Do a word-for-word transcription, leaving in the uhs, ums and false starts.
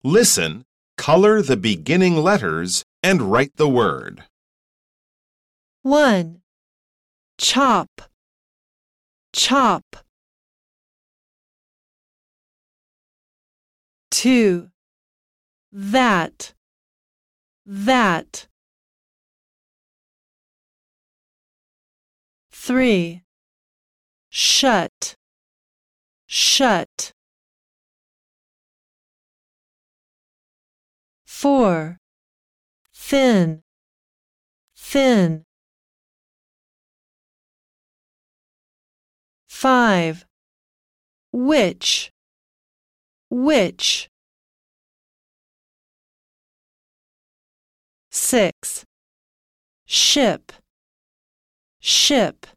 Listen, color the beginning letters, and write the word. one. Chop, chop. two. That, that. three. Shut, shut. four. Thin, thin. five. Which, which. six. Ship, ship.